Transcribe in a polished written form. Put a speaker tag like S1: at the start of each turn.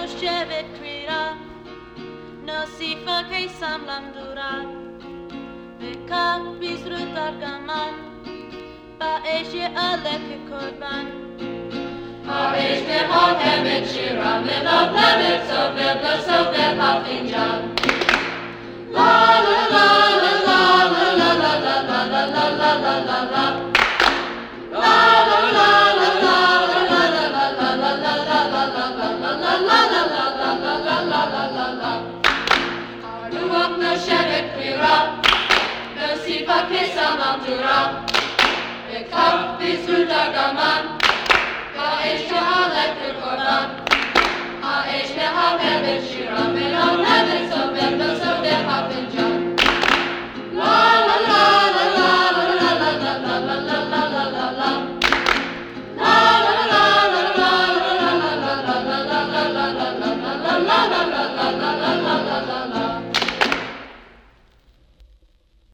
S1: shevet krira, no sifa kei samlam dura, veka bizrut argaman, ba eje alek korban.
S2: Avesh me hakemet shira, me love lemet so vel hafinjan. La la la la la la la la la la la la la la la. La la la la la la la la la la la la la la. Aruach no shevet kvira, no sifa kesam amdura. Vekaf bizrut argaman, ba'esh alek korban.